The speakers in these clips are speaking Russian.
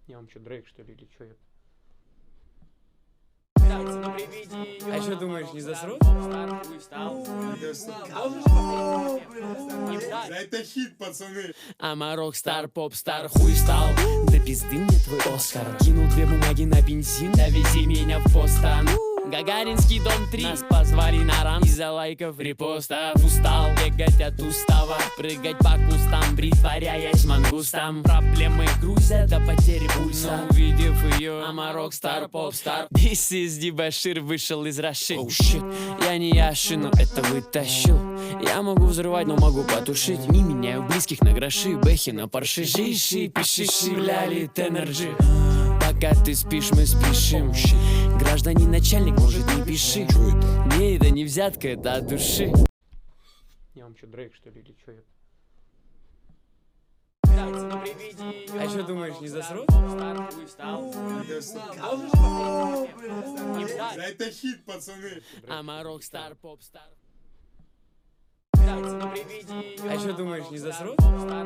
Я вам что, Дрейк, что ли, или что? А что думаешь, не засрут? Это хит, пацаны. Ама рок-стар, поп-стар, хуй стал. Да пизды мне твой Оскар. Кинул 2 бумаги на бензин, довези меня в Бостон. Гагаринский дом 3. Нас позвали на рам из-за лайков, репостов. Устал бегать от устава, прыгать по кустам, притворяясь мангустом. Проблемы грузят до потери пульса. Но увидев ее, ама рок-стар, поп-стар. This is Дебашир вышел из Раши. Oh shit, я не Яши, но это вытащил. Я могу взрывать, но могу потушить. Не меняю близких на гроши, бэхи на парши. Жиши, пишиши, ляли, энерджи. Пока ты спишь, мы спешим. Гражданин начальник, может, не пиши. Не, это не взятка, это от души. Я вам что, Дрейк, что ли, или что? А что думаешь, не засрут? Это хит, пацаны. Ама рок-стар, поп-стар. А что думаешь, не засрут?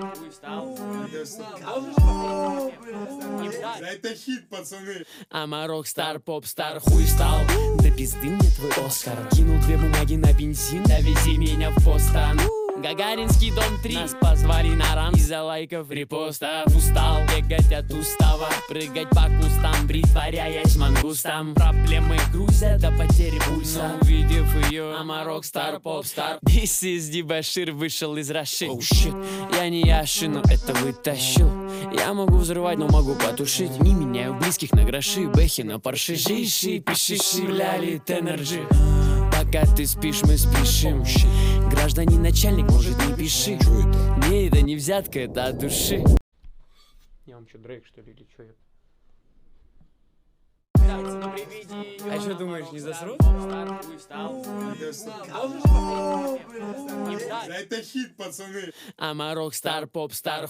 Это хит, пацаны. Ама рок-стар, поп-стар, хуй стал. Да пизды мне твой Оскар. Кинул 2 бумаги на бензин, довези меня в Бостон. Гагаринский дом 3. Нас позвали на рам из-за лайков, репостов. Устал бегать от устава, прыгать по кустам, притворяясь мангустом. Проблемы грузят до потери пульса. Но увидев ее, ама рок-стар, поп-стар. This is Дебашир вышел из Раши. Oh shit, я не Яши, но это вытащил. Я могу взрывать, но могу потушить. Не меняю близких на гроши, бэхи на парши. Жиши, пишиши, ляли, энерджи. Пока ты спишь, мы спешим. Гражданин начальник, может, не пиши. Не, это не взятка, это от души. Я вам что, Дрейк, что ли, или что? А что думаешь, не засрут? Это хит, пацаны. Ама рок-стар, поп-стар.